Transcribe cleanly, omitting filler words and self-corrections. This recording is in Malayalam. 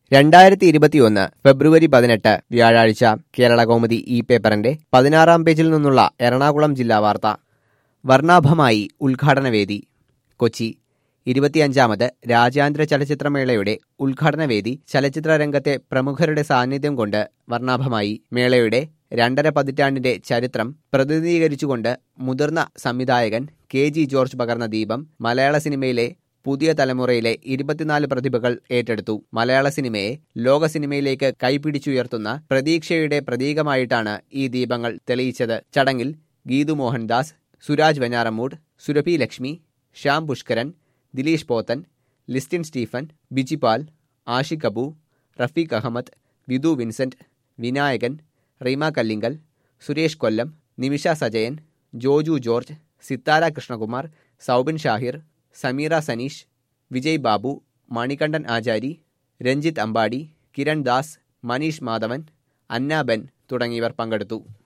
2021 ഫെബ്രുവരി 18 വ്യാഴാഴ്ച കേരളകൗമുദി ഈ പേപ്പറിന്റെ 16-ാം പേജിൽ നിന്നുള്ള എറണാകുളം ജില്ലാ വാർത്ത. വർണ്ണാഭമായി ഉദ്ഘാടനവേദി. കൊച്ചി 25-ാമത് രാജ്യാന്തര ചലച്ചിത്രമേളയുടെ ഉദ്ഘാടനവേദി ചലച്ചിത്ര രംഗത്തെ പ്രമുഖരുടെ സാന്നിധ്യം കൊണ്ട് വർണ്ണാഭമായി. മേളയുടെ 2.5 പതിറ്റാണ്ടിന്റെ ചരിത്രം പ്രതിനിധീകരിച്ചുകൊണ്ട് മുതിർന്ന സംവിധായകൻ KG ജോർജ് പകർന്ന ദീപം മലയാള സിനിമയിലെ പുതിയ തലമുറയിലെ 24 പ്രതിഭകൾ ഏറ്റെടുത്തു. മലയാള സിനിമയെ ലോക സിനിമയിലേക്ക് കൈപിടിച്ചുയർത്തുന്ന പ്രതീക്ഷയുടെ പ്രതീകമായിട്ടാണ് ഈ ദീപങ്ങൾ തെളിയിച്ചത്. ചടങ്ങിൽ ഗീതു മോഹൻദാസ്, സുരാജ് വെഞ്ഞാറമൂട്, സുരഭി ലക്ഷ്മി, ശ്യാം പുഷ്കരൻ, ദിലീഷ് പോത്തൻ, ലിസ്റ്റിൻ സ്റ്റീഫൻ, ബിജിപാൽ, ആഷിഖ് അബു, റഫീഖ് അഹമ്മദ്, വിധു വിൻസെന്റ്, വിനായകൻ, റീമ കല്ലിങ്കൽ, സുരേഷ് കൊല്ലം, നിമിഷ സജയൻ, ജോജു ജോർജ്, സിത്താര കൃഷ്ണകുമാർ, സൗബിൻ ഷാഹിർ, സമീറ സനീഷ്, വിജയ് ബാബു, മണികണ്ഠൻ ആചാരി, രഞ്ജിത്ത് അമ്പാടി, കിരൺ ദാസ്, മനീഷ് മാധവൻ, അന്ന ബെൻ തുടങ്ങിയവർ പങ്കെടുത്തു.